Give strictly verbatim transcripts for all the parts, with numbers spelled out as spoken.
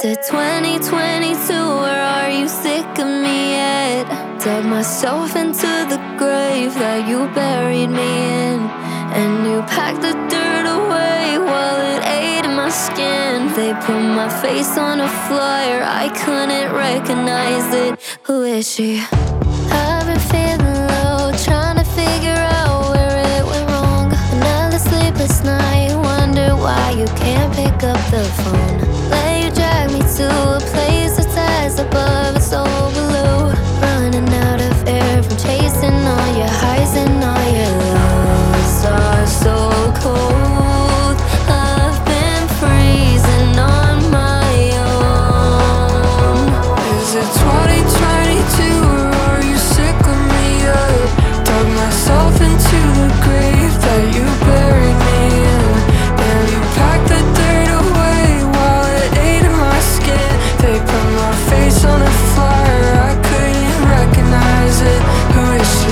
it twenty twenty-two or are you sick of me yet? Dug myself into the grave that you buried me in, and you packed the dirt away while it ate in my skin. They put my face on a flyer, I couldn't recognize it. Who is she? I've been feeling low, trying to figure out where it went wrong. Another sleepless night, wonder why you can't pick up the phone. Let you drag me to a place that's as above and so below. Running out of air from chasing all your highs and all your lows. Are so cold, I've been freezing on my own. Is it twenty twenty-two or are you sick of me yet? Dug myself into the grave that you buried me in, and you packed the dirt away while it ate in my skin. They put my face on a flyer, I couldn't recognize it. Who is she?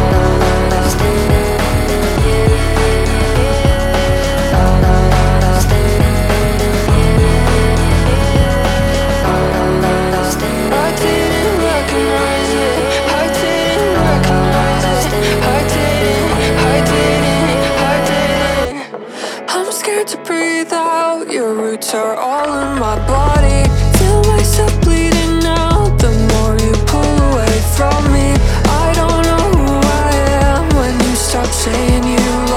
I didn't recognize it. I didn't recognize it. I didn't, I didn't, I didn't. I'm scared to breathe out. Your roots are all in my body. Feel myself bleeding out the more you pull away from me. I don't know who I am when you stop saying you